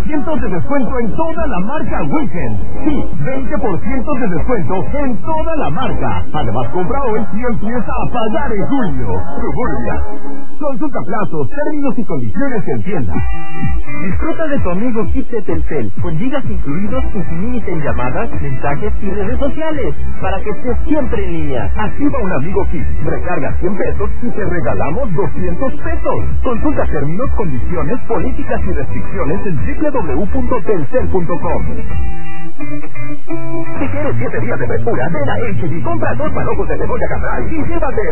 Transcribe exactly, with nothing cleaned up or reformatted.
ciento de descuento en toda la marca Weekend. Sí, veinte por ciento de descuento en toda la marca. Además, compra hoy y empieza a pagar en julio. Suburbia. Consulta plazos, términos y condiciones en tienda. Disfruta de tu amigo Kit de Telcel, con gigas incluidos y sin límite en llamadas, mensajes y redes sociales, para que estés siempre en línea. Activa un amigo Kit, recarga cien pesos y te regalamos doscientos pesos. Consulta términos, condiciones, políticas y restricciones en doble u doble u doble u punto telcel punto com. Si quieres siete días de frescura, ven a H D, compra dos manojos de cebolla cambray y llévate